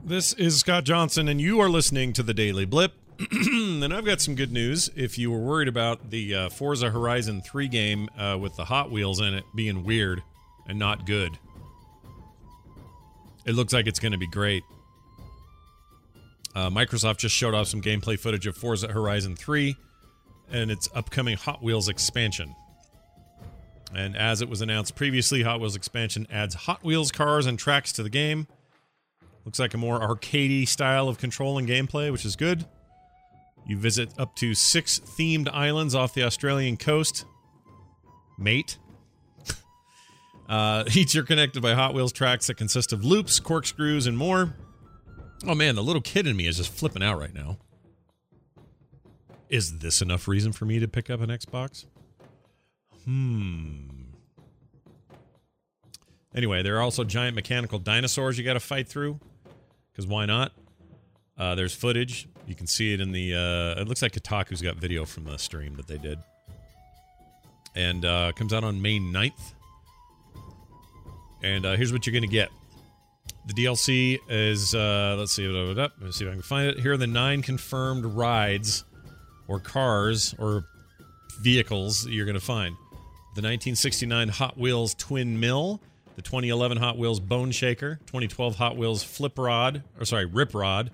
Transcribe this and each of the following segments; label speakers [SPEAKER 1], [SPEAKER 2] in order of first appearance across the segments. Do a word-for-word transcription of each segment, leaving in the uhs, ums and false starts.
[SPEAKER 1] This is Scott Johnson, and you are listening to the Daily Blip. And I've got some good news. If you were worried about the uh, Forza Horizon three game uh, with the Hot Wheels in it being weird and not good, it looks like it's going to be great. Uh, Microsoft just showed off some gameplay footage of Forza Horizon three and its upcoming Hot Wheels expansion. And as it was announced previously, Hot Wheels expansion adds Hot Wheels cars and tracks to the game. Looks like a more arcadey style of control and gameplay, which is good. You visit up to six themed islands off the Australian coast. Mate. uh, each are connected by Hot Wheels tracks that consist of loops, corkscrews, and more. Oh man, the little kid in me is just flipping out right now. Is this enough reason for me to pick up an Xbox? Hmm. Anyway, there are also giant mechanical dinosaurs you got to fight through. Because why not? Uh, there's footage. You can see it in the... Uh, it looks like Kotaku's got video from the stream that they did. And uh, comes out on May ninth. And uh, here's what you're going to get. The D L C is... Uh, let's see. Let's see if I can find it. Here are the nine confirmed rides or cars or vehicles that you're going to find. The nineteen sixty-nine Hot Wheels Twin Mill, the twenty eleven Hot Wheels Bone Shaker, twenty twelve Hot Wheels Flip Rod, or sorry, Rip Rod,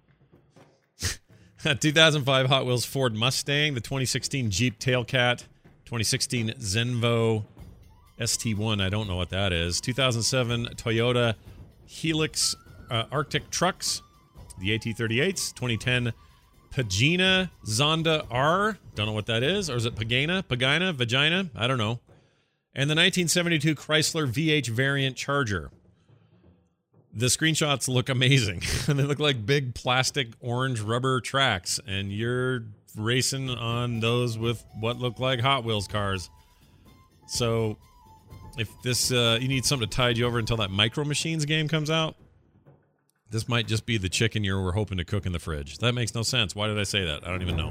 [SPEAKER 1] two thousand five Hot Wheels Ford Mustang, the twenty sixteen Jeep Tailcat, twenty sixteen Zenvo S T one, I don't know what that is, two thousand seven Toyota Helix uh, Arctic Trucks, the A T thirty-eights, twenty ten Pagina Zonda R, don't know what that is, or is it Pagana, Pagina, Vagina, I don't know. And the nineteen seventy-two Chrysler V H variant Charger. The screenshots look amazing. They look like big plastic orange rubber tracks, and you're racing on those with what look like Hot Wheels cars. So if this uh, you need something to tide you over until that Micro Machines game comes out, this might just be the chicken you were hoping to cook in the fridge. That makes no sense. Why did I say that? I don't even know.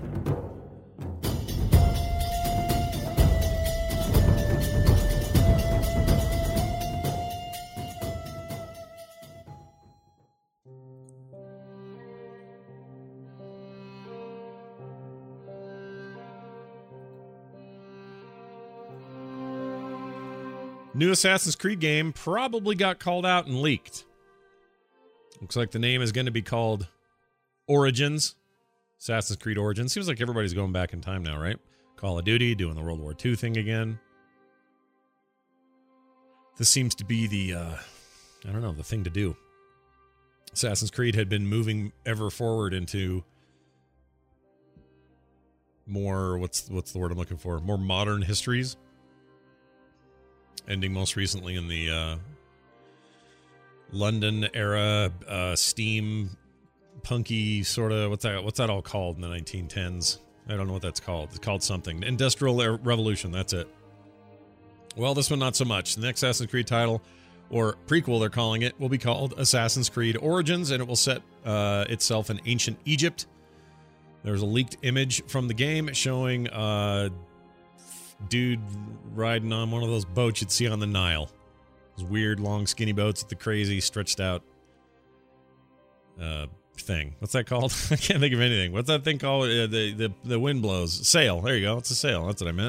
[SPEAKER 1] New Assassin's Creed game probably got called out and leaked. Looks like the name is going to be called Origins. Assassin's Creed Origins. Seems like everybody's going back in time now, right? Call of Duty, doing the World War Two thing again. This seems to be the, uh, I don't know, the thing to do. Assassin's Creed had been moving ever forward into more, what's what's the word I'm looking for? More modern histories. Ending most recently in the uh, London era, uh, steam, punky sort of, what's that, what's that all called in the nineteen tens? I don't know what that's called. It's called something. Industrial Revolution, that's it. Well, this one not so much. The next Assassin's Creed title, or prequel they're calling it, will be called Assassin's Creed Origins, and it will set uh, itself in ancient Egypt. There's a leaked image from the game showing uh dude riding on one of those boats you'd see on the Nile. Those weird, long, skinny boats with the crazy, stretched out uh, thing. What's that called? I can't think of anything. What's that thing called? Uh, the, the, the wind blows. Sail. There you go. It's a sail. That's what I meant.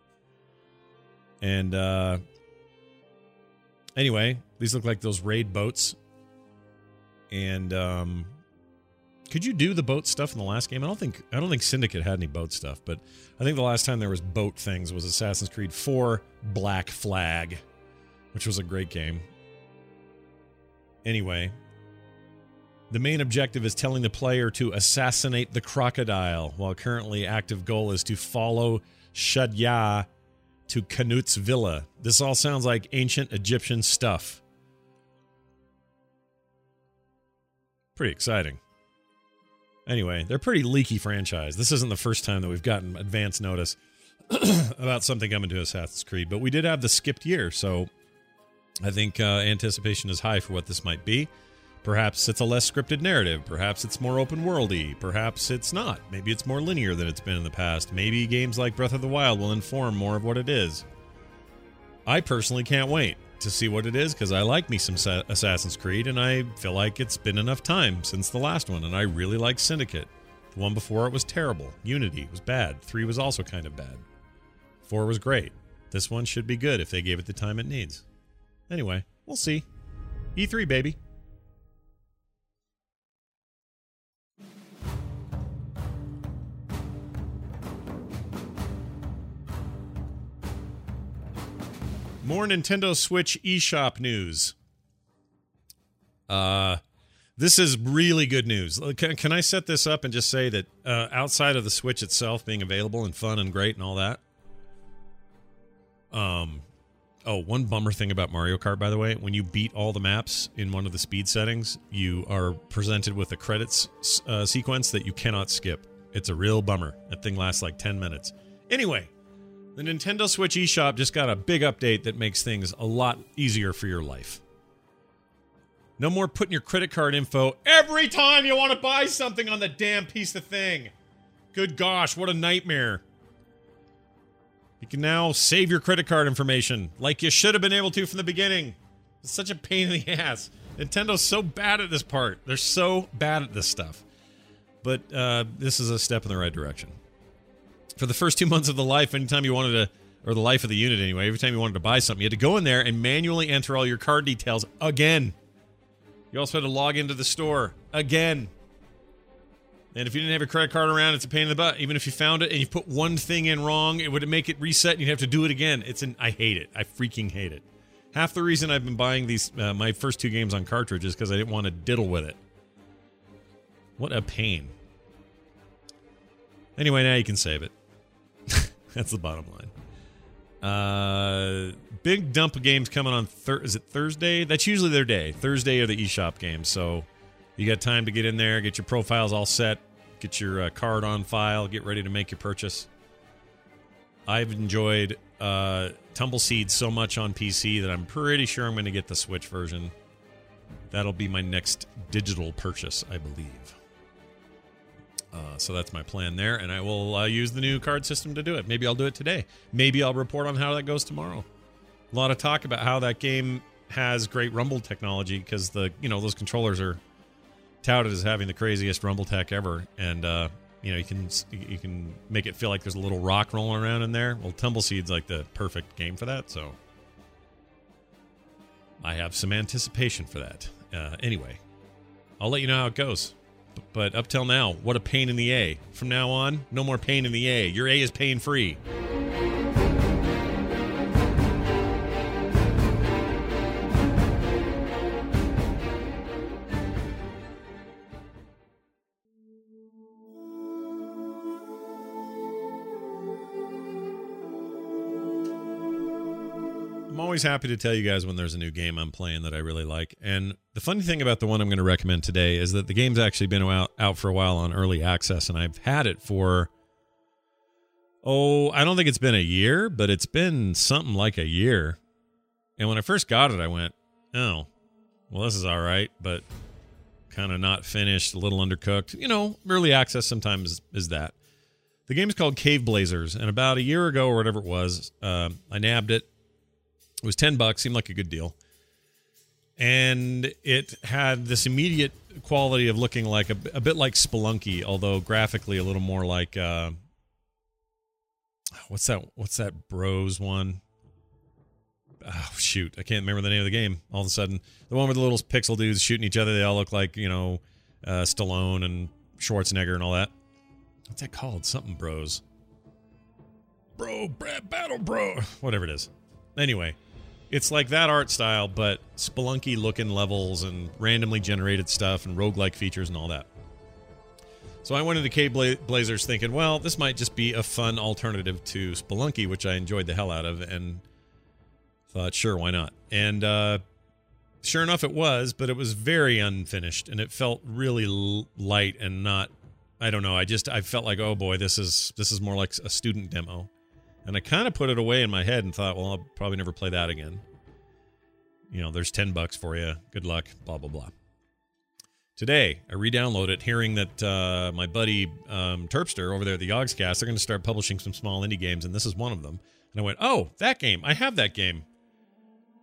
[SPEAKER 1] And, uh... anyway, these look like those raid boats. And, um... could you do the boat stuff in the last game? I don't think I don't think Syndicate had any boat stuff, but I think the last time there was boat things was Assassin's Creed four Black Flag, which was a great game. Anyway, the main objective is telling the player to assassinate the crocodile, while currently active goal is to follow Shadia to Canut's villa. This all sounds like ancient Egyptian stuff. Pretty exciting. Anyway, they're a pretty leaky franchise. This isn't the first time that we've gotten advance notice about something coming to Assassin's Creed, but we did have the skipped year, so I think uh, anticipation is high for what this might be. Perhaps it's a less scripted narrative. Perhaps it's more open-worldy. Perhaps it's not. Maybe it's more linear than it's been in the past. Maybe games like Breath of the Wild will inform more of what it is. I personally can't wait. to see what it is because I like me some Sa- Assassin's Creed, and I feel like it's been enough time since the last one, and I really like Syndicate. The one before it was terrible. Unity was bad. Three was also kind of bad. Four was great. This one should be good if they gave it the time it needs. Anyway, we'll see. E three, baby. More Nintendo Switch eShop news. Uh, this is really good news. Can, can I set this up and just say that uh, outside of the Switch itself being available and fun and great and all that, um, oh, one bummer thing about Mario Kart, by the way, when you beat all the maps in one of the speed settings, you are presented with a credits uh, sequence that you cannot skip. It's a real bummer. That thing lasts like ten minutes. Anyway, the Nintendo Switch eShop just got a big update that makes things a lot easier for your life. No more putting your credit card info every time you want to buy something on the damn piece of thing. Good gosh, what a nightmare. You can now save your credit card information like you should have been able to from the beginning. It's such a pain in the ass. Nintendo's so bad at this part. They're so bad at this stuff. But uh, this is a step in the right direction. For the first two months of the life, anytime you wanted to, or the life of the unit anyway, every time you wanted to buy something, you had to go in there and manually enter all your card details again. You also had to log into the store again. And if you didn't have your credit card around, it's a pain in the butt. Even if you found it and you put one thing in wrong, it would make it reset and you'd have to do it again. It's an, I hate it. I freaking hate it. Half the reason I've been buying these, uh, my first two games on cartridge is because I didn't want to diddle with it. What a pain. Anyway, now you can save it. That's the bottom line. Uh, big dump of games coming on, thir- is it Thursday? That's usually their day. Thursday are the eShop games, so you got time to get in there, get your profiles all set, get your uh, card on file, get ready to make your purchase. I've enjoyed uh, Tumbleseed so much on P C that I'm pretty sure I'm going to get the Switch version. That'll be my next digital purchase, I believe. Uh, so that's my plan there, and I will uh, use the new card system to do it. Maybe I'll do it today. Maybe I'll report on how that goes tomorrow. A lot of talk about how that game has great rumble technology because the you know those controllers are touted as having the craziest rumble tech ever, and uh, you know you can you can make it feel like there's a little rock rolling around in there. Well, Tumbleseed's like the perfect game for that, so I have some anticipation for that. Uh, anyway, I'll let you know how it goes. But up till now, what a pain in the A. From now on, no more pain in the A. Your A is pain-free. I'm always happy to tell you guys when there's a new game I'm playing that I really like. And the funny thing about the one I'm going to recommend today is that the game's actually been out, out for a while on early access, and I've had it for, oh, I don't think it's been a year, but it's been something like a year. And when I first got it, I went, oh, well, this is all right, but kind of not finished, a little undercooked. You know, early access sometimes is, is that. The game's called Cave Blazers, and about a year ago or whatever it was, uh, I nabbed it. It was ten bucks, seemed like a good deal. And it had this immediate quality of looking like a, a bit like Spelunky, although graphically a little more like uh, what's that what's that Bros one? Oh shoot, I can't remember the name of the game all of a sudden. The one with the little pixel dudes shooting each other, they all look like, you know, uh, Stallone and Schwarzenegger and all that. What's that called? Something Bros. Bro, Brad, Battle Bro. Whatever it is. Anyway. It's like that art style, but Spelunky-looking levels and randomly generated stuff and roguelike features and all that. So I went into Cave Bla- Blazers thinking, well, this might just be a fun alternative to Spelunky, which I enjoyed the hell out of, and thought, sure, why not? And uh, sure enough, it was, but it was very unfinished, and it felt really l- light and not, I don't know, I just, I felt like, oh boy, this is this is more like a student demo. And I kind of put it away in my head and thought, well, I'll probably never play that again. You know, there's ten bucks for you. Good luck, blah, blah, blah. Today, I re-download it, hearing that uh, my buddy um, Terpster over there at the Yogscast, they're going to start publishing some small indie games, and this is one of them. And I went, oh, that game. I have that game.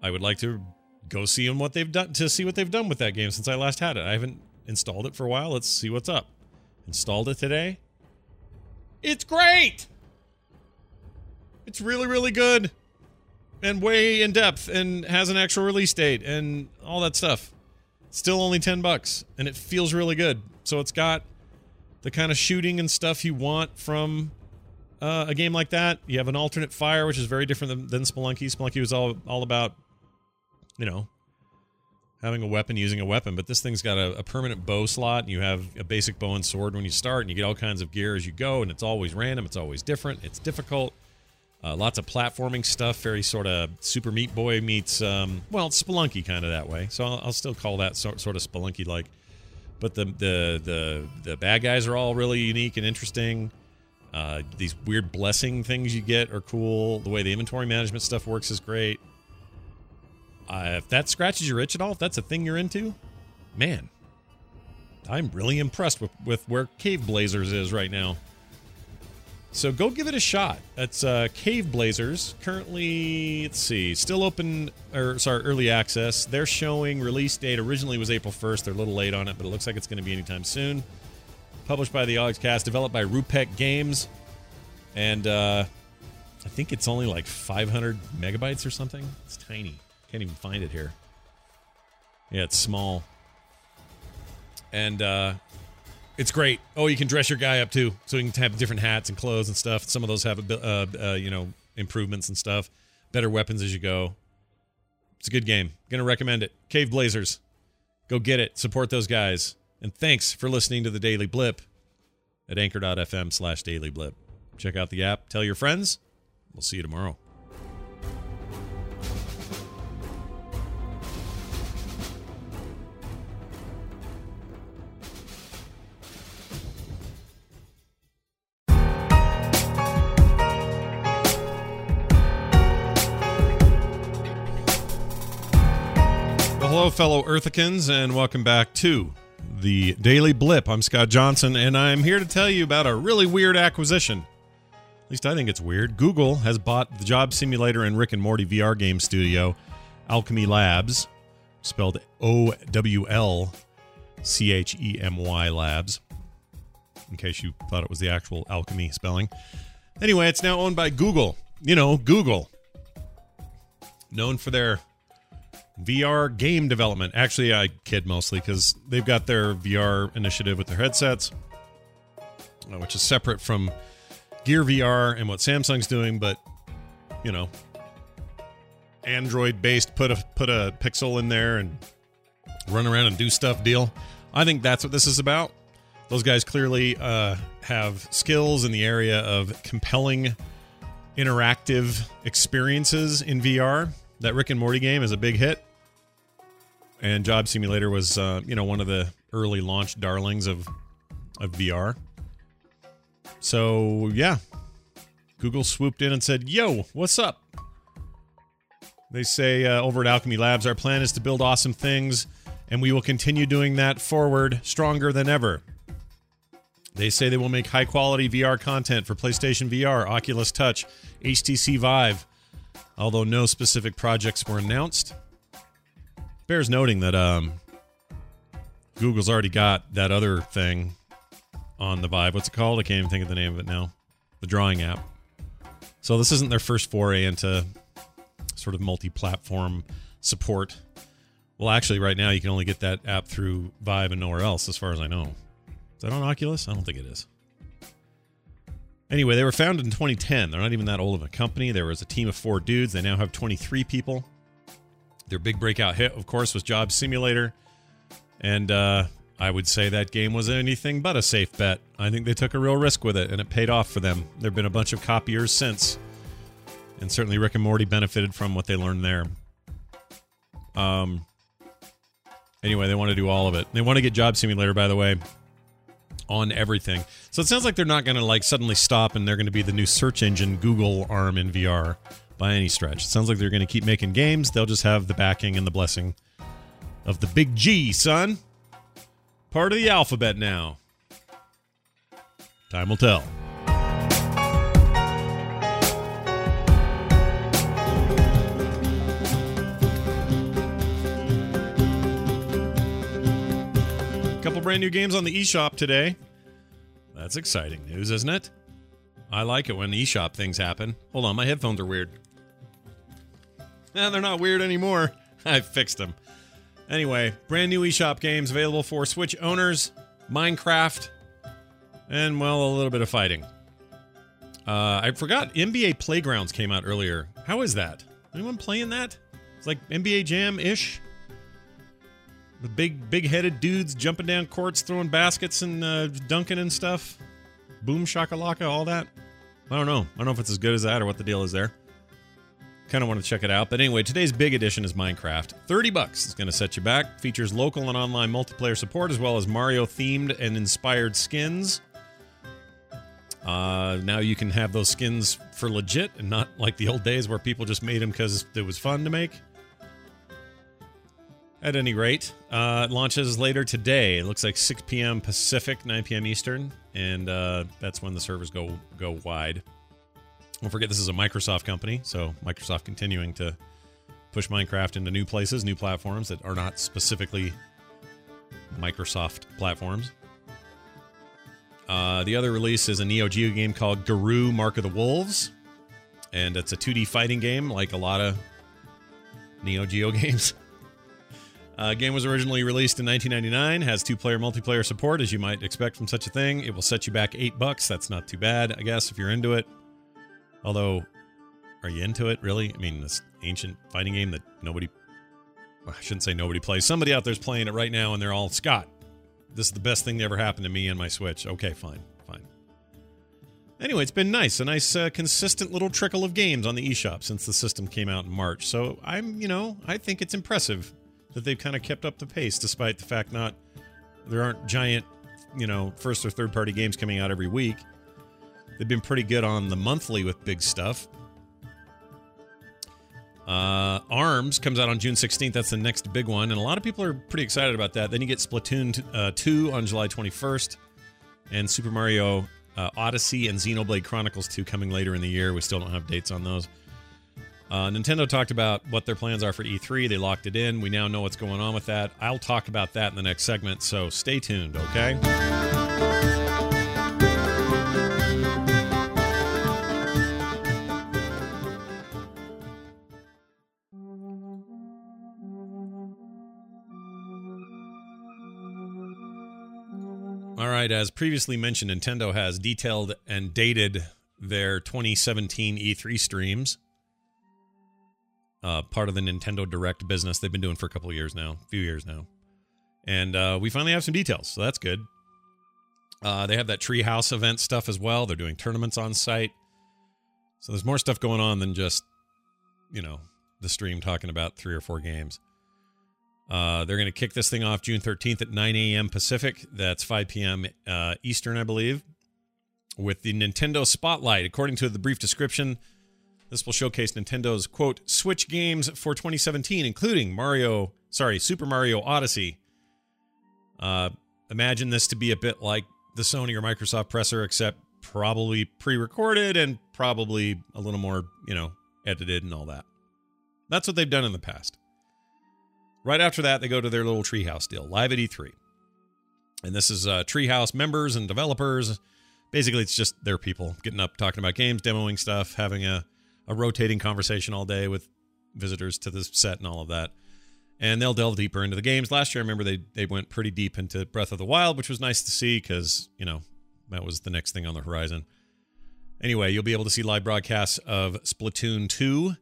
[SPEAKER 1] I would like to go see them what they've done to see what they've done with that game since I last had it. I haven't installed it for a while. Let's see what's up. Installed it today. It's great. It's really, really good. And way in depth and has an actual release date and all that stuff. Still only ten bucks and it feels really good. So it's got the kind of shooting and stuff you want from uh, a game like that. You have an alternate fire, which is very different than, than Spelunky. Spelunky was all all about, you know, having a weapon, using a weapon. But this thing's got a, a permanent bow slot. And you have a basic bow and sword when you start. And you get all kinds of gear as you go. And it's always random. It's always different. It's difficult. Uh, lots of platforming stuff, very sort of Super Meat Boy meets, um, well, it's Spelunky kind of that way. So I'll, I'll still call that sort, sort of Spelunky-like. But the, the the the bad guys are all really unique and interesting. Uh, these weird blessing things you get are cool. The way the inventory management stuff works is great. Uh, if that scratches your itch at all, if that's a thing you're into, man, I'm really impressed with, with where Cave Blazers is right now. So go give it a shot. That's uh, Cave Blazers. Currently, let's see, still open, or sorry, early access. They're showing release date originally was April first. They're a little late on it, but it looks like it's going to be anytime soon. Published by the Oxcast, developed by Rupek Games. And uh, I think it's only like five hundred megabytes or something. It's tiny. Can't even find it here. Yeah, it's small. And, uh... it's great. Oh, you can dress your guy up too, so you can have different hats and clothes and stuff. Some of those have, uh, uh, you know, improvements and stuff. Better weapons as you go. It's a good game. Gonna recommend it. Cave Blazers. Go get it. Support those guys. And thanks for listening to the Daily Blip at anchor.fm slash Daily Blip. Check out the app. Tell your friends. We'll see you tomorrow. Hello, fellow Earthicans, and welcome back to the Daily Blip. I'm Scott Johnson, and I'm here to tell you about a really weird acquisition. At least I think it's weird. Google has bought the job simulator and Rick and Morty V R game studio, Owlchemy Labs, spelled O W L C H E M Y Labs, in case you thought it was the actual alchemy spelling. Anyway, it's now owned by Google. You know, Google. Known for their V R game development. Actually, I kid mostly because they've got their V R initiative with their headsets, uh, which is separate from Gear V R and what Samsung's doing. But you know, Android-based, put a put a Pixel in there and run around and do stuff deal. I think that's what this is about. Those guys clearly uh, have skills in the area of compelling interactive experiences in V R. That Rick and Morty game is a big hit, and Job Simulator was, uh, you know, one of the early launch darlings of of V R. So yeah, Google swooped in and said, "Yo, what's up?" They say uh, over at Owlchemy Labs, our plan is to build awesome things, and we will continue doing that forward, stronger than ever. They say they will make high quality V R content for PlayStation V R, Oculus Touch, H T C Vive. Although no specific projects were announced. Bears noting that um, Google's already got that other thing on the Vive. What's it called? I can't even think of the name of it now. The drawing app. So this isn't their first foray into sort of multi-platform support. Well, actually, right now you can only get that app through Vive and nowhere else, as far as I know. Is that on Oculus? I don't think it is. Anyway, they were founded in twenty ten. They're not even that old of a company. There was a team of four dudes. They now have twenty-three people. Their big breakout hit, of course, was Job Simulator. And uh, I would say that game was anything but a safe bet. I think they took a real risk with it, and it paid off for them. There have been a bunch of copiers since. And certainly Rick and Morty benefited from what they learned there. Um. Anyway, they want to do all of it. They want to get Job Simulator, by the way, on everything. So it sounds like they're not going to like suddenly stop and they're going to be the new search engine Google arm in V R by any stretch. It sounds like they're going to keep making games. They'll just have the backing and the blessing of the big G, son. Part of the alphabet now. Time will tell. brand new games on the eShop today. That's exciting news, isn't it? I like it when eShop things happen. Hold on, my headphones are weird. No, they're not weird anymore. I fixed them. Anyway, brand new eShop games available for Switch owners, Minecraft, and, well, a little bit of fighting. Uh, I forgot N B A Playgrounds came out earlier. How is that? Anyone playing that? It's like N B A Jam-ish. The big, big-headed dudes jumping down courts, throwing baskets and uh, dunking and stuff. Boom shakalaka, all that. I don't know. I don't know if it's as good as that or what the deal is there. Kind of want to check it out. But anyway, today's big edition is Minecraft. thirty bucks is going to set you back. Features local and online multiplayer support as well as Mario-themed and inspired skins. Uh, now you can have those skins for legit and not like the old days where people just made them because it was fun to make. At any rate, uh, it launches later today. It looks like six p.m. Pacific, nine p.m. Eastern, and uh, that's when the servers go go wide. Don't forget this is a Microsoft company, so Microsoft continuing to push Minecraft into new places, new platforms that are not specifically Microsoft platforms. Uh, the other release is a Neo Geo game called Garou Mark of the Wolves, and it's a two D fighting game like a lot of Neo Geo games. The uh, game was originally released in nineteen ninety-nine, has two-player multiplayer support, as you might expect from such a thing. It will set you back eight bucks. That's not too bad, I guess, if you're into it. Although, are you into it, really? I mean, this ancient fighting game that nobody... Well, I shouldn't say nobody plays. Somebody out there's playing it right now, and they're all, Scott, this is the best thing that ever happened to me and my Switch. Okay, fine, fine. Anyway, it's been nice. A nice, uh, consistent little trickle of games on the eShop since the system came out in March. So I'm, you know, I think it's impressive that they've kind of kept up the pace despite the fact not there aren't giant, you know, first or third party games coming out every week. They've been pretty good on the monthly with big stuff. Uh, ARMS comes out on June sixteenth. That's the next big one, and a lot of people are pretty excited about that. Then you get Splatoon uh, two on July twenty-first, and Super Mario uh, Odyssey and Xenoblade Chronicles two coming later in the year. We still don't have dates on those. Uh, Nintendo talked about what their plans are for E three. They locked it in. We now know what's going on with that. I'll talk about that in the next segment, so stay tuned, okay? All right, as previously mentioned, Nintendo has detailed and dated their twenty seventeen E three streams. Uh, part of the Nintendo Direct business they've been doing for a couple of years now, a few years now. And uh, we finally have some details, so that's good. Uh, they have that Treehouse event stuff as well. They're doing tournaments on site. So there's more stuff going on than just, you know, the stream talking about three or four games. Uh, they're going to kick this thing off June thirteenth at nine a.m. Pacific. That's five p.m. Uh, Eastern, I believe, with the Nintendo Spotlight. According to the brief description, this will showcase Nintendo's, quote, Switch games for twenty seventeen, including Mario, sorry, Super Mario Odyssey. Uh, imagine this to be a bit like the Sony or Microsoft presser, except probably pre-recorded and probably a little more, you know, edited and all that. That's what they've done in the past. Right after that, they go to their little Treehouse deal, live at E three. And this is uh, Treehouse members and developers. Basically, it's just their people getting up, talking about games, demoing stuff, having a, a rotating conversation all day with visitors to this set and all of that. And they'll delve deeper into the games. Last year, I remember they, they went pretty deep into Breath of the Wild, which was nice to see because, you know, that was the next thing on the horizon. Anyway, you'll be able to see live broadcasts of Splatoon two.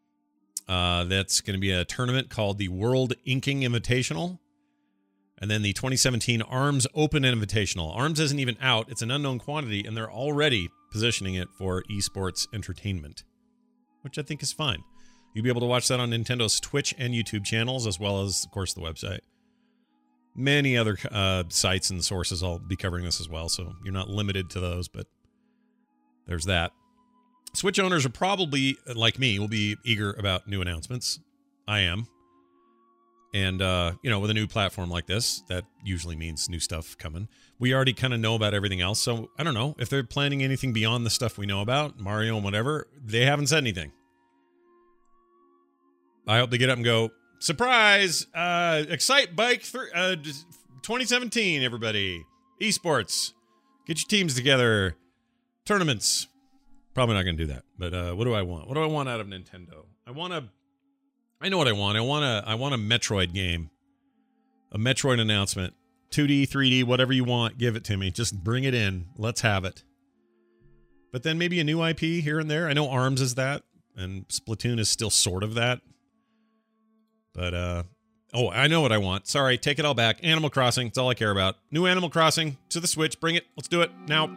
[SPEAKER 1] Uh, that's going to be a tournament called the World Inking Invitational. And then the twenty seventeen ARMS Open Invitational. ARMS isn't even out. It's an unknown quantity, and they're already positioning it for esports entertainment, which I think is fine. You'll be able to watch that on Nintendo's Twitch and YouTube channels, as well as, of course, the website. Many other uh, sites and sources will be covering this as well, so you're not limited to those, but there's that. Switch owners are probably, like me, will be eager about new announcements. I am. And, uh, you know, with a new platform like this, that usually means new stuff coming. We already kind of know about everything else, so I don't know. If they're planning anything beyond the stuff we know about, Mario and whatever, they haven't said anything. I hope they get up and go, surprise, uh, Excite Bike th- uh, twenty seventeen, everybody. Esports. Get your teams together. Tournaments. Probably not going to do that. But uh, what do I want? What do I want out of Nintendo? I want a... I know what I want. I want a, I want a Metroid game. A Metroid announcement. two D, three D, whatever you want. Give it to me. Just bring it in. Let's have it. But then maybe a new I P here and there. I know ARMS is that. And Splatoon is still sort of that. But, uh... oh, I know what I want. Sorry, take it all back. Animal Crossing. It's all I care about. New Animal Crossing to the Switch. Bring it. Let's do it now.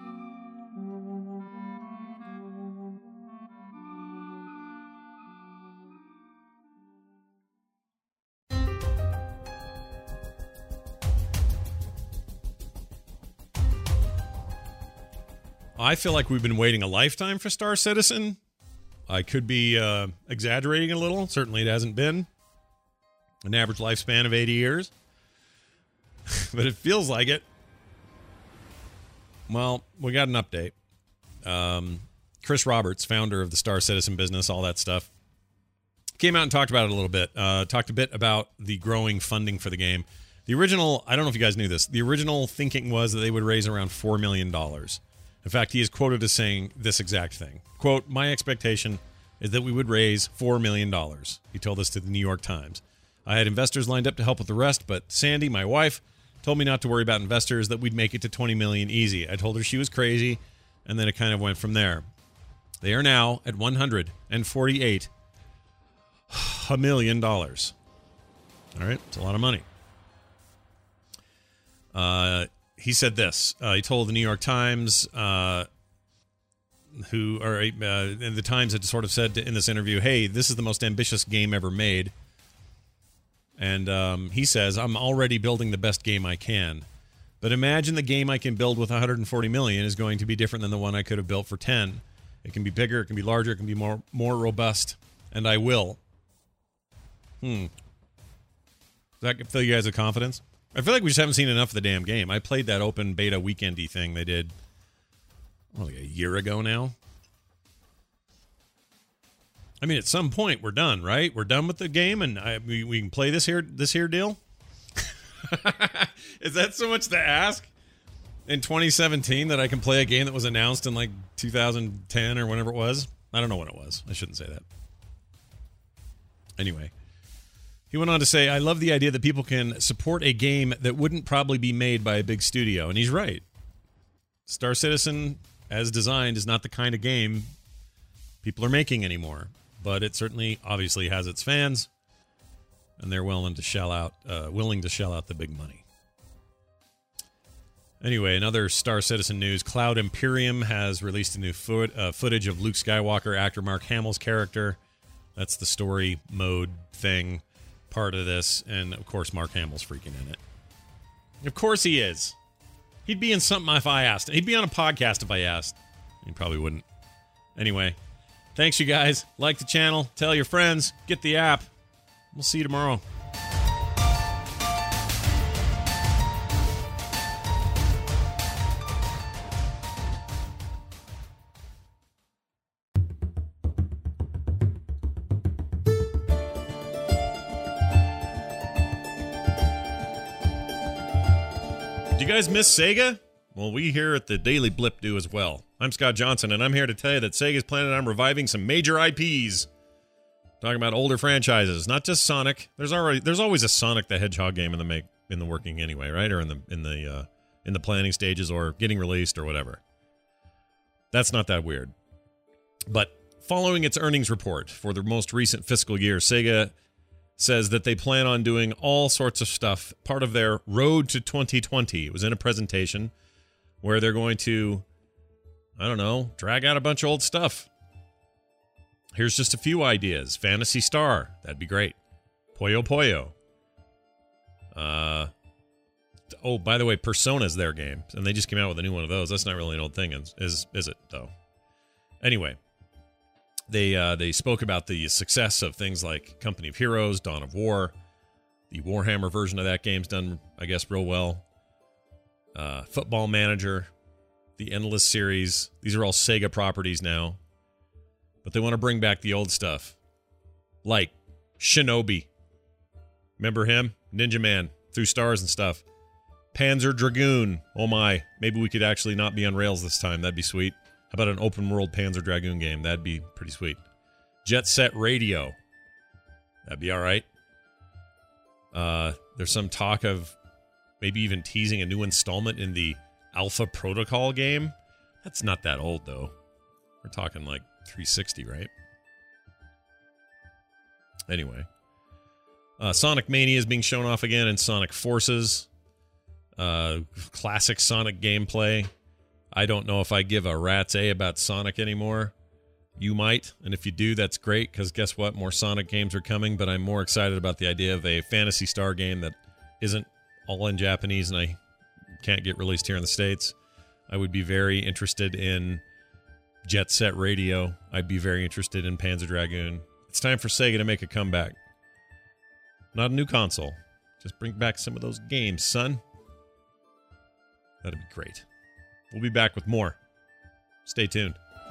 [SPEAKER 1] I feel like we've been waiting a lifetime for Star Citizen. I could be uh, exaggerating a little. Certainly it hasn't been. An average lifespan of eighty years. But it feels like it. Well, we got an update. Um, Chris Roberts, founder of the Star Citizen business, all that stuff, came out and talked about it a little bit. Uh, talked a bit about the growing funding for the game. The original, I don't know if you guys knew this, the original thinking was that they would raise around four million dollars. In fact, he is quoted as saying this exact thing. Quote, my expectation is that we would raise four million dollars. He told this to the New York Times. I had investors lined up to help with the rest, but Sandy, my wife, told me not to worry about investors, that we'd make it to twenty million dollars easy. I told her she was crazy, and then it kind of went from there. They are now at one hundred forty-eight million dollars. All right, it's a lot of money. Uh... He said this. Uh, he told the New York Times, uh, who, or uh, and the Times had sort of said in this interview, "Hey, this is the most ambitious game ever made." And um, he says, "I'm already building the best game I can, but imagine the game I can build with one hundred forty million is going to be different than the one I could have built for ten. It can be bigger, it can be larger, it can be more more robust, and I will." Hmm. Does that fill you guys with confidence? I feel like we just haven't seen enough of the damn game. I played that open beta weekendy thing they did, oh, like a year ago now. I mean, at some point we're done, right? We're done with the game, and I, we we can play this here this here deal. Is that so much to ask? In twenty seventeen, that I can play a game that was announced in like two thousand ten or whenever it was. I don't know when it was. I shouldn't say that. Anyway. He went on to say, I love the idea that people can support a game that wouldn't probably be made by a big studio. And he's right. Star Citizen, as designed, is not the kind of game people are making anymore. But it certainly, obviously, has its fans. And they're willing to shell out, uh, willing to shell out the big money. Anyway, another Star Citizen news. Cloud Imperium has released a new foot, uh, footage of Luke Skywalker, actor Mark Hamill's character. That's the story mode thing. Part of this, and of course Mark Hamill's freaking in it. Of course he is. He'd be in something if I asked. He'd be on a podcast if I asked. He probably wouldn't. Anyway, thanks you guys. Like the channel, tell your friends, get the app. We'll see you tomorrow. You guys miss Sega? Well, we here at the Daily Blip do as well. I'm Scott Johnson, and I'm here to tell you that Sega's planning on reviving some major I Ps. Talking about older franchises, not just Sonic. There's already there's always a Sonic the Hedgehog game in the make in the working anyway, right? Or in the in the uh, in the planning stages, or getting released, or whatever. That's not that weird. But following its earnings report for the most recent fiscal year, Sega says that they plan on doing all sorts of stuff, part of their Road to twenty twenty. It was in a presentation where they're going to, I don't know, drag out a bunch of old stuff. Here's just a few ideas. Phantasy Star. That'd be great. Puyo Puyo. Uh, oh, by the way, Persona's their game, and they just came out with a new one of those. That's not really an old thing, is, is, is it, though? Anyway. They uh, they spoke about the success of things like Company of Heroes, Dawn of War. The Warhammer version of that game's done, I guess, real well. Uh, Football Manager, the Endless series. These are all Sega properties now. But they want to bring back the old stuff. Like Shinobi. Remember him? Ninja Man. Through stars and stuff. Panzer Dragoon. Oh my. Maybe we could actually not be on rails this time. That'd be sweet. How about an open world Panzer Dragoon game? That'd be pretty sweet. Jet Set Radio. That'd be all right. Uh, there's some talk of maybe even teasing a new installment in the Alpha Protocol game. That's not that old, though. We're talking like three sixty, right? Anyway. Uh, Sonic Mania is being shown off again in Sonic Forces. Uh, classic Sonic gameplay. I don't know if I give a rat's A about Sonic anymore. You might, and if you do, that's great, because guess what? More Sonic games are coming, but I'm more excited about the idea of a Phantasy Star game that isn't all in Japanese and I can't get released here in the States. I would be very interested in Jet Set Radio. I'd be very interested in Panzer Dragoon. It's time for Sega to make a comeback. Not a new console. Just bring back some of those games, son. That'd be great. We'll be back with more. Stay tuned.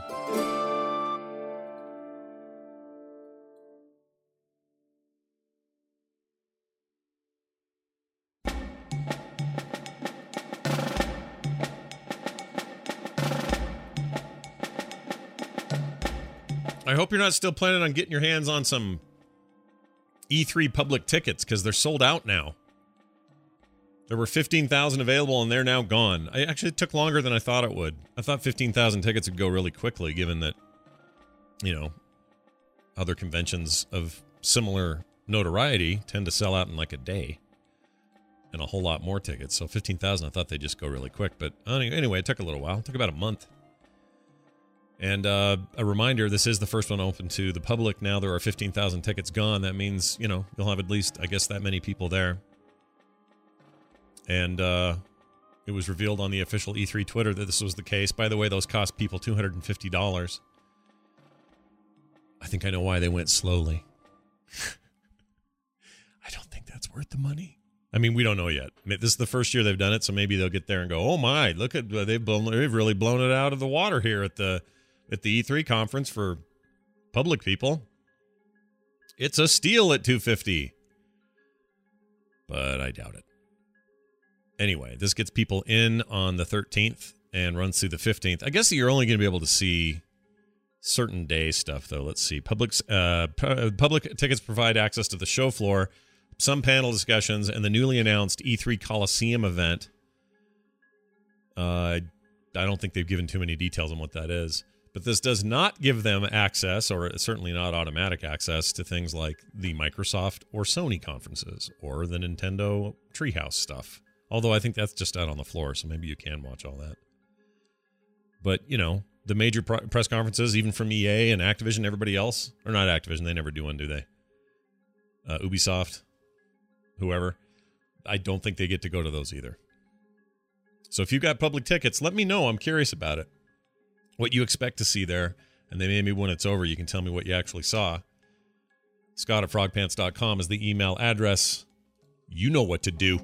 [SPEAKER 1] I hope you're not still planning on getting your hands on some E three public tickets, because they're sold out now. There were fifteen thousand available, and they're now gone. I actually it took longer than I thought it would. I thought fifteen thousand tickets would go really quickly, given that, you know, other conventions of similar notoriety tend to sell out in like a day. And a whole lot more tickets. So fifteen thousand, I thought they'd just go really quick. But anyway, it took a little while. It took about a month. And uh, a reminder, this is the first one open to the public. Now there are fifteen thousand tickets gone. That means, you know, you'll have at least, I guess, that many people there. And uh, it was revealed on the official E three Twitter that this was the case. By the way, those cost people two hundred fifty dollars. I think I know why they went slowly. I don't think that's worth the money. I mean, we don't know yet. I mean, this is the first year they've done it, so maybe they'll get there and go, oh my, look at, they've, blown, they've really blown it out of the water here at the... at the E three conference for public people. It's a steal at two hundred fifty dollars. But I doubt it. Anyway, this gets people in on the thirteenth and runs through the fifteenth. I guess you're only going to be able to see certain day stuff, though. Let's see. Public, uh, public tickets provide access to the show floor, some panel discussions, and the newly announced E three Coliseum event. Uh, I don't think they've given too many details on what that is. But this does not give them access, or certainly not automatic access, to things like the Microsoft or Sony conferences or the Nintendo Treehouse stuff. Although I think that's just out on the floor, so maybe you can watch all that. But, you know, the major pr- press conferences, even from E A and Activision, everybody else, or not Activision, they never do one, do they? Uh, Ubisoft, whoever. I don't think they get to go to those either. So if you've got public tickets, let me know. I'm curious about it. What you expect to see there, and then maybe when it's over, you can tell me what you actually saw. Scott at frog pants dot com is the email address. You know what to do.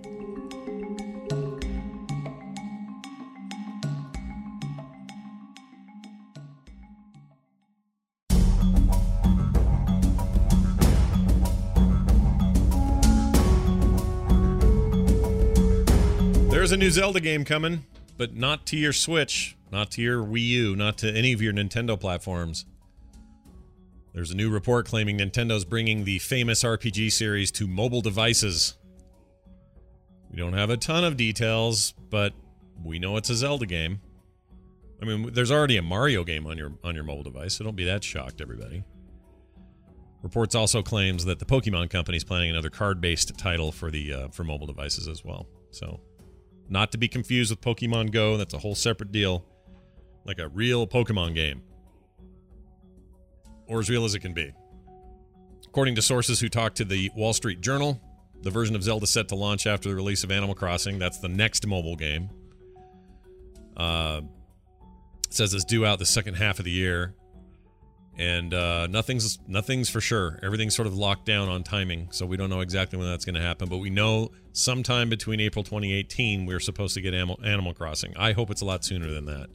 [SPEAKER 1] There's a new Zelda game coming, but not to your Switch. Not to your Wii U, not to any of your Nintendo platforms. There's a new report claiming Nintendo's bringing the famous R P G series to mobile devices. We don't have a ton of details, but we know it's a Zelda game. I mean, there's already a Mario game on your on your mobile device, so don't be that shocked, everybody. Reports also claims that the Pokemon Company is planning another card-based title for the uh, for mobile devices as well. So, not to be confused with Pokemon Go, that's a whole separate deal. Like a real Pokemon game. Or as real as it can be. According to sources who talked to the Wall Street Journal, the version of Zelda set to launch after the release of Animal Crossing. That's the next mobile game. Uh, it says it's due out the second half of the year. And uh, nothing's nothing's for sure. Everything's sort of locked down on timing, so we don't know exactly when that's going to happen. But we know sometime between April twenty eighteen, we're supposed to get Animal, Animal Crossing. I hope it's a lot sooner than that.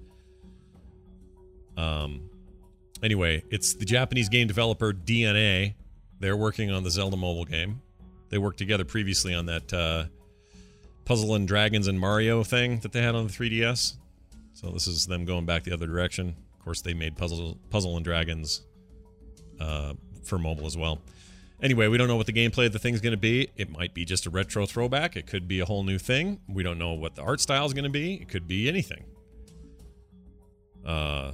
[SPEAKER 1] Um. Anyway, it's the Japanese game developer D N A. They're working on the Zelda mobile game. They worked together previously on that uh, Puzzle and Dragons and Mario thing that they had on the three D S. So this is them going back the other direction. Of course, they made Puzzle, Puzzle and Dragons uh, for mobile as well. Anyway, we don't know what the gameplay of the thing's going to be. It might be just a retro throwback. It could be a whole new thing. We don't know what the art style is going to be. It could be anything. Uh,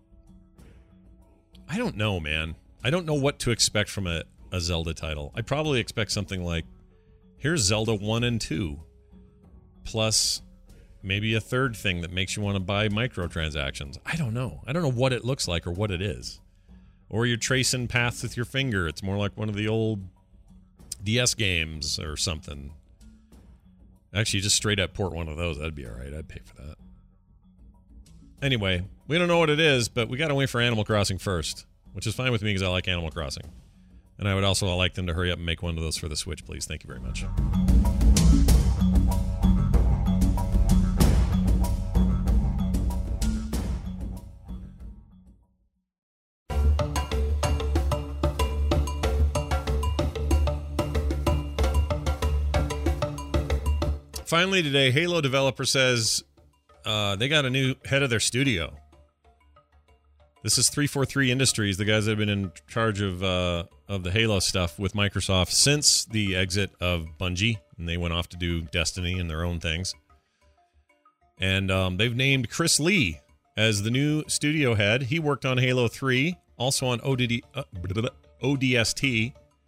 [SPEAKER 1] I don't know, man. I don't know what to expect from a, a Zelda title. I probably expect something like, here's Zelda one and two, plus maybe a third thing that makes you want to buy microtransactions. I don't know. I don't know what it looks like or what it is. Or you're tracing paths with your finger. It's more like one of the old D S games or something. Actually, just straight up port one of those. That'd be all right. I'd pay for that. Anyway, we don't know what it is, but we got to wait for Animal Crossing first, which is fine with me because I like Animal Crossing. And I would also like them to hurry up and make one of those for the Switch, please. Thank you very much. Finally today, Halo developer says uh, they got a new head of their studio. This is three forty-three Industries, the guys that have been in charge of uh, of the Halo stuff with Microsoft since the exit of Bungie, and they went off to do Destiny and their own things. And um, they've named Chris Lee as the new studio head. He worked on Halo three, also on O D D, uh, O D S T,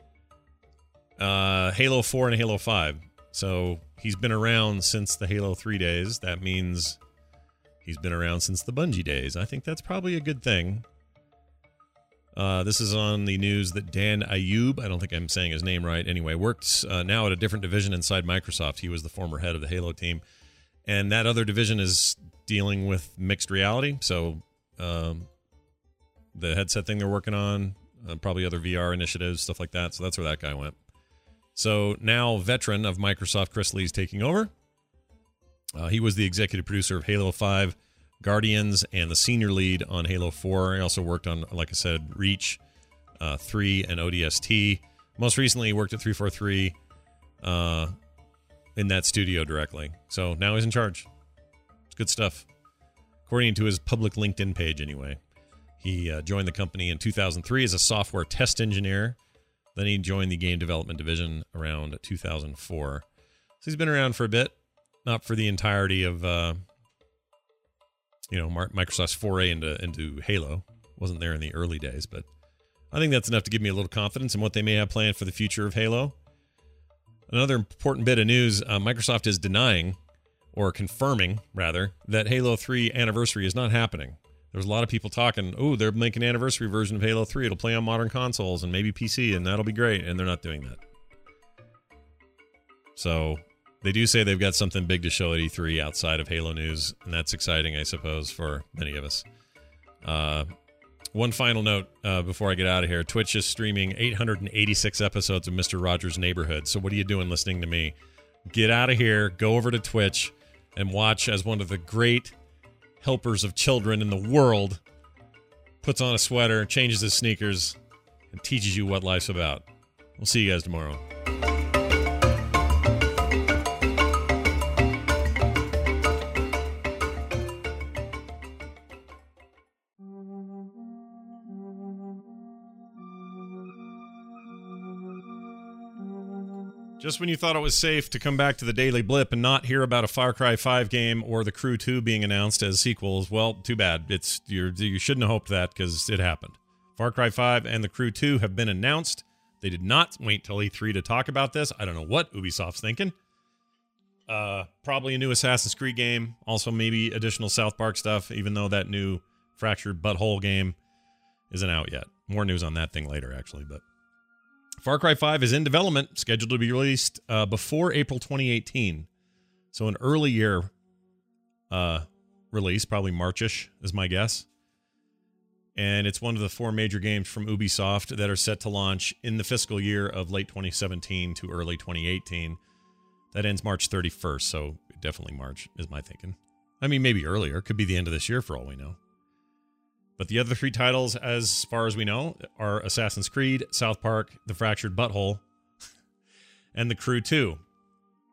[SPEAKER 1] uh, Halo four, and Halo five. So he's been around since the Halo three days. That means he's been around since the Bungie days. I think that's probably a good thing. Uh, this is on the news that Dan Ayub, I don't think I'm saying his name right, anyway, works uh, now at a different division inside Microsoft. He was the former head of the Halo team. And that other division is dealing with mixed reality. So um, the headset thing they're working on, uh, probably other V R initiatives, stuff like that. So that's where that guy went. So now, veteran of Microsoft, Chris Lee's taking over. Uh, he was the executive producer of Halo five, Guardians, and the senior lead on Halo four. He also worked on, like I said, Reach, uh, three, and O D S T. Most recently, he worked at three forty-three uh, in that studio directly. So now he's in charge. It's good stuff. According to his public LinkedIn page, anyway. He uh, joined the company in two thousand three as a software test engineer. Then he joined the game development division around two thousand four. So he's been around for a bit, not for the entirety of, uh, you know, Microsoft's foray into into Halo. Wasn't there in the early days, but I think that's enough to give me a little confidence in what they may have planned for the future of Halo. Another important bit of news, uh, Microsoft is denying, or confirming, rather, that Halo three Anniversary is not happening. There's a lot of people talking, oh, they're making an anniversary version of Halo three. It'll play on modern consoles and maybe P C, and that'll be great. And they're not doing that. So they do say they've got something big to show at E three outside of Halo news, and that's exciting, I suppose, for many of us. Uh, one final note uh, before I get out of here. Twitch is streaming eight hundred eighty-six episodes of Mister Rogers' Neighborhood. So what are you doing listening to me? Get out of here, go over to Twitch, and watch as one of the great helpers of children in the world puts on a sweater, changes his sneakers, and teaches you what life's about. We'll see you guys tomorrow. Just when you thought it was safe to come back to the Daily Blip and not hear about a Far Cry five game or The Crew two being announced as sequels, well, too bad. It's you're, you shouldn't have hoped that because it happened. Far Cry five and The Crew two have been announced. They did not wait till E three to talk about this. I don't know what Ubisoft's thinking. Uh, probably a new Assassin's Creed game. Also maybe additional South Park stuff, even though that new Fractured Butthole game isn't out yet. More news on that thing later, actually, but Far Cry five is in development, scheduled to be released uh, before April twenty eighteen. So an early year uh, release, probably Marchish is my guess. And it's one of the four major games from Ubisoft that are set to launch in the fiscal year of late twenty seventeen to early twenty eighteen. That ends March thirty-first, so definitely March is my thinking. I mean, maybe earlier. Could be the end of this year for all we know. But the other three titles, as far as we know, are Assassin's Creed, South Park, The Fractured Butthole, and The Crew two.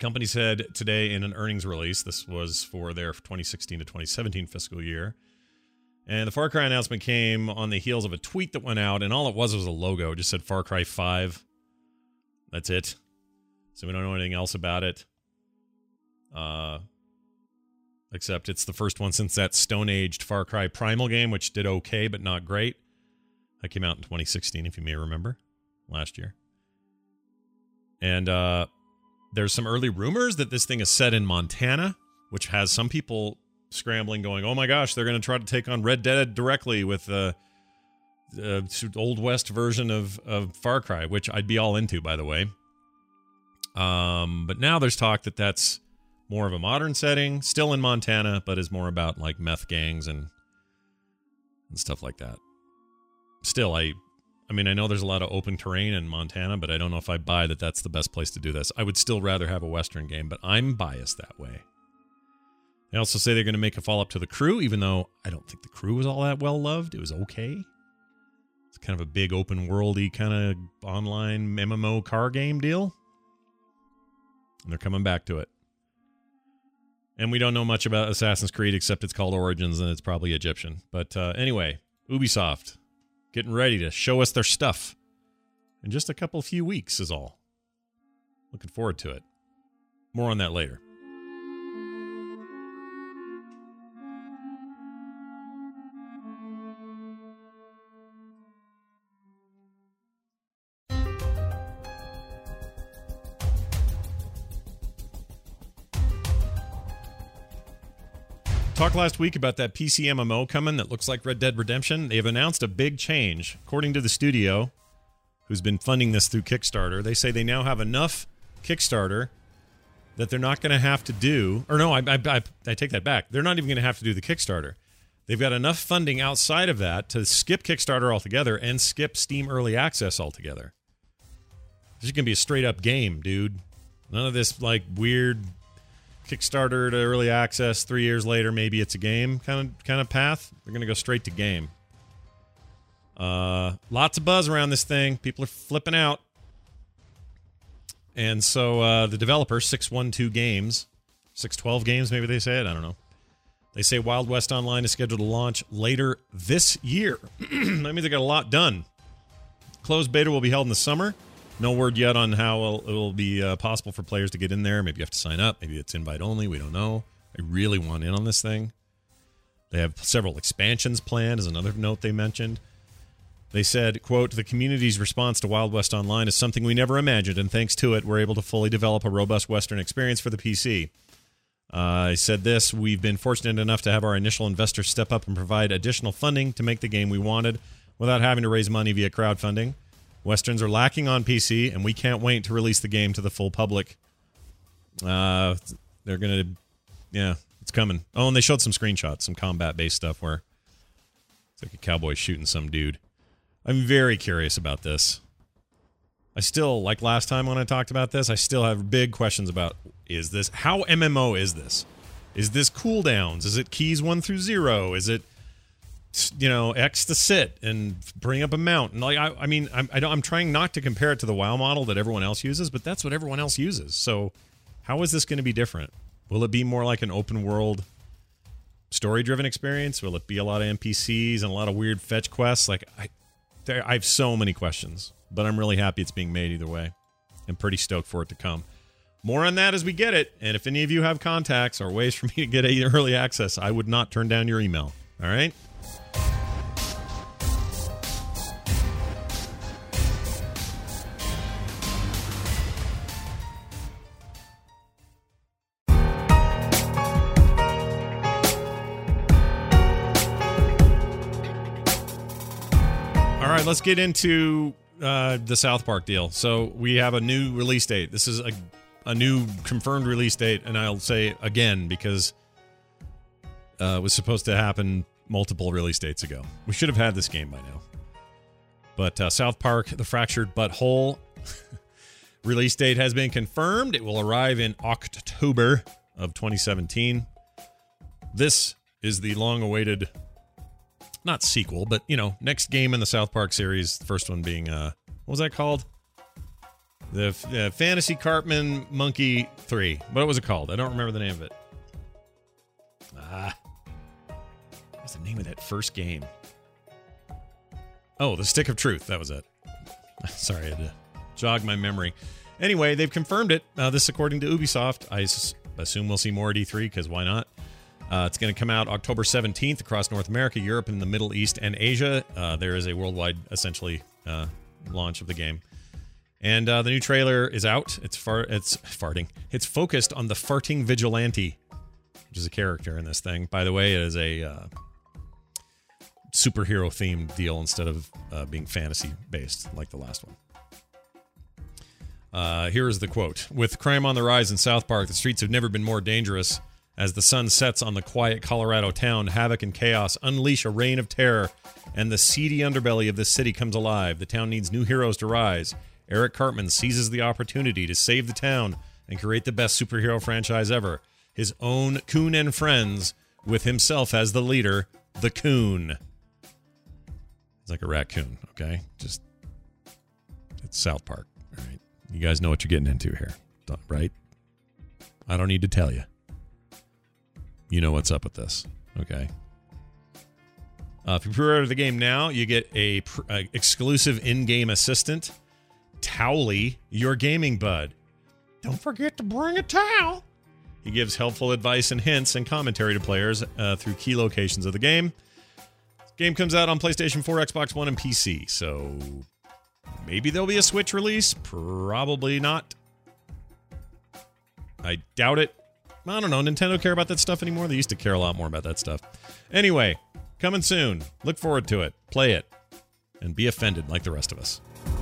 [SPEAKER 1] Company said today in an earnings release, this was for their twenty sixteen to twenty seventeen fiscal year, and the Far Cry announcement came on the heels of a tweet that went out, and all it was was a logo. It just said Far Cry five. That's it. So we don't know anything else about it. Uh, except it's the first one since that stone-aged Far Cry Primal game, which did okay, but not great. That came out in twenty sixteen, if you may remember, last year. And uh, there's some early rumors that this thing is set in Montana, which has some people scrambling, going, oh my gosh, they're going to try to take on Red Dead directly with the uh, uh, Old West version of, of Far Cry, which I'd be all into, by the way. Um, but now there's talk that that's more of a modern setting, still in Montana, but is more about like meth gangs and and stuff like that. Still, I, I mean, I know there's a lot of open terrain in Montana, but I don't know if I buy that that's the best place to do this. I would still rather have a Western game, but I'm biased that way. They also say they're going to make a follow-up to The Crew, even though I don't think The Crew was all that well loved. It was okay. It's kind of a big open world-y kind of online M M O car game deal. And they're coming back to it. And we don't know much about Assassin's Creed except it's called Origins and it's probably Egyptian. But uh, anyway, Ubisoft getting ready to show us their stuff in just a couple few weeks is all. Looking forward to it. More on that later. Talked last week about that P C M M O coming that looks like Red Dead Redemption. They have announced a big change. According to the studio, who's been funding this through Kickstarter, they say they now have enough Kickstarter that they're not going to have to do... Or no, I, I, I, I take that back. They're not even going to have to do the Kickstarter. They've got enough funding outside of that to skip Kickstarter altogether and skip Steam Early Access altogether. This is going to be a straight-up game, dude. None of this, like, weird... Kickstarter to early access, three years later, maybe it's a game kind of kind of path. They're going to go straight to game. Uh, lots of buzz around this thing. People are flipping out. And so uh, the developer, six one two Games, six twelve Games, maybe they say it, I don't know. They say Wild West Online is scheduled to launch later this year. That means they got a lot done. Closed beta will be held in the summer. No word yet on how it will be uh, possible for players to get in there. Maybe you have to sign up. Maybe it's invite only. We don't know. I really want in on this thing. They have several expansions planned, is another note they mentioned. They said, quote, the community's response to Wild West Online is something we never imagined, and thanks to it, we're able to fully develop a robust Western experience for the P C. Uh, I said this, we've been fortunate enough to have our initial investors step up and provide additional funding to make the game we wanted without having to raise money via crowdfunding. Westerns are lacking on P C, and we can't wait to release the game to the full public. Uh, they're going to... Yeah, it's coming. Oh, and they showed some screenshots, some combat-based stuff where it's like a cowboy shooting some dude. I'm very curious about this. I still, like last time when I talked about this, I still have big questions about, is this... How M M O is this? Is this cooldowns? Is it keys one through zero? Is it... you know, X to sit and bring up a mount. And like, I, I mean, I'm, I don't, I'm trying not to compare it to the WoW model that everyone else uses, but that's what everyone else uses. So how is this going to be different? Will it be more like an open world story-driven experience? Will it be a lot of N P Cs and a lot of weird fetch quests? Like, I, there, I have so many questions, but I'm really happy it's being made either way. I'm pretty stoked for it to come. More on that as we get it. And if any of you have contacts or ways for me to get early access, I would not turn down your email. All right? All right, let's get into uh, the South Park deal. So we have a new release date. This is a, a new confirmed release date, and I'll say again because uh, it was supposed to happen multiple release dates ago. We should have had this game by now. But uh, South Park, The Fractured But Whole, release date has been confirmed. It will arrive in October of twenty seventeen. This is the long-awaited... not sequel, but, you know, next game in the South Park series. The first one being, uh, what was that called? The uh, Fantasy Cartman Monkey three. What was it called? I don't remember the name of it. Ah. What's the name of that first game? Oh, The Stick of Truth. That was it. Sorry, I had to jog my memory. Anyway, they've confirmed it. Uh, this according to Ubisoft. I s- assume we'll see more at E three, because why not? Uh, it's going to come out October seventeenth across North America, Europe, and the Middle East and Asia. Uh, there is a worldwide, essentially, uh, launch of the game. And uh, the new trailer is out. It's far. It's farting. It's focused on the farting vigilante, which is a character in this thing. By the way, it is a uh, superhero-themed deal instead of uh, being fantasy-based like the last one. Uh, here is the quote. With crime on the rise in South Park, the streets have never been more dangerous. As the sun sets on the quiet Colorado town, havoc and chaos unleash a reign of terror, and the seedy underbelly of this city comes alive. The town needs new heroes to rise. Eric Cartman seizes the opportunity to save the town and create the best superhero franchise ever. His own Coon and Friends, with himself as the leader, the Coon. It's like a raccoon, okay? Just, it's South Park, all right? You guys know what you're getting into here, right? I don't need to tell you. You know what's up with this, okay? Uh, if you pre-order the game now, you get a pr- uh, exclusive in-game assistant, Towley, your gaming bud. Don't forget to bring a towel. He gives helpful advice and hints and commentary to players uh, through key locations of the game. This game comes out on PlayStation four, Xbox One, and P C, so maybe there'll be a Switch release. Probably not. I doubt it. I don't know. Nintendo care about that stuff anymore? They used to care a lot more about that stuff. Anyway, coming soon. Look forward to it. Play it. And be offended like the rest of us.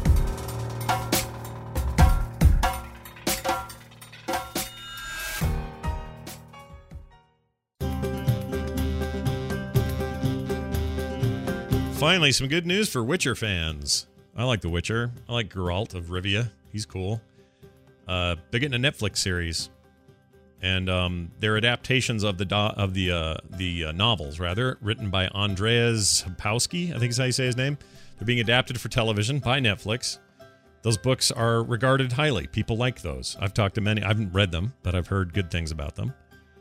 [SPEAKER 1] Finally, some good news for Witcher fans. I like The Witcher. I like Geralt of Rivia. He's cool. Uh, they're getting a Netflix series, and um, they're adaptations of the do- of the uh, the uh, novels, rather, written by Andrzej Sapkowski. I think is how you say his name. They're being adapted for television by Netflix. Those books are regarded highly. People like those. I've talked to many. I haven't read them, but I've heard good things about them.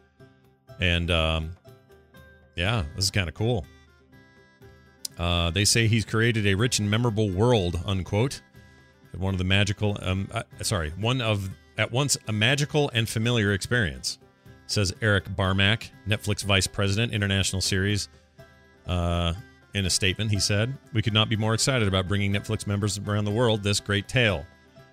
[SPEAKER 1] And um, yeah, this is kind of cool. Uh, they say he's created a rich and memorable world, unquote. One of the magical, um, uh, sorry, one of at once a magical and familiar experience, says Eric Barmack, Netflix Vice President, International Series. Uh, in a statement, he said, "We could not be more excited about bringing Netflix members around the world this great tale."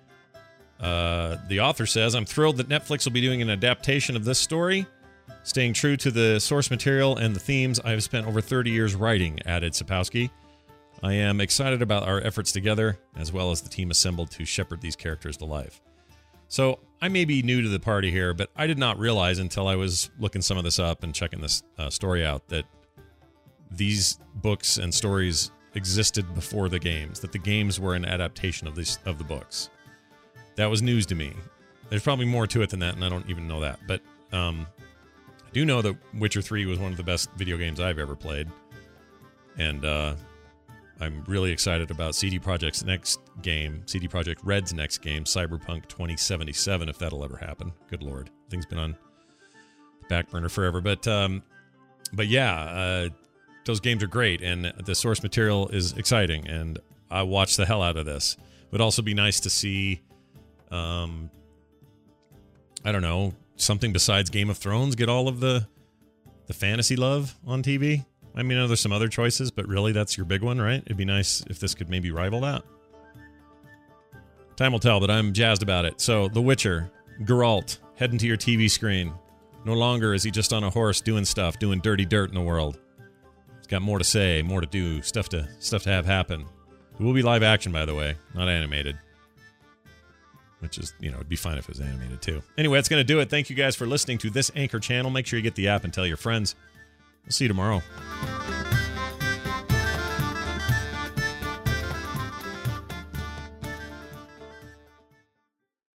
[SPEAKER 1] Uh, the author says, "I'm thrilled that Netflix will be doing an adaptation of this story. Staying true to the source material and the themes I have spent over thirty years writing," added Sapkowski. "I am excited about our efforts together, as well as the team assembled to shepherd these characters to life." So, I may be new to the party here, but I did not realize until I was looking some of this up and checking this uh, story out that these books and stories existed before the games, that the games were an adaptation of these of the books. That was news to me. There's probably more to it than that, and I don't even know that. But, um... I do know that Witcher three was one of the best video games I've ever played. And uh, I'm really excited about C D Projekt's next game, C D Projekt Red's next game, Cyberpunk twenty seventy-seven, if that'll ever happen. Good Lord. Thing's been on the back burner forever. But, um, but yeah, uh, those games are great, and the source material is exciting, and I watched the hell out of this. It would also be nice to see, um, I don't know, something besides Game of Thrones get all of the the fantasy love on T V. I mean, I know there's some other choices, but really that's your big one, right? It'd be nice if this could maybe rival that. Time will tell, but I'm jazzed about it. So, The Witcher, Geralt, heading to your T V screen. No longer is he just on a horse doing stuff, doing dirty dirt in the world. He's got more to say, more to do, stuff to stuff to have happen. It will be live action, by the way, not animated. Which is, you know, it'd be fine if it was animated, too. Anyway, that's going to do it. Thank you guys for listening to this Anchor channel. Make sure you get the app and tell your friends. We'll see you tomorrow.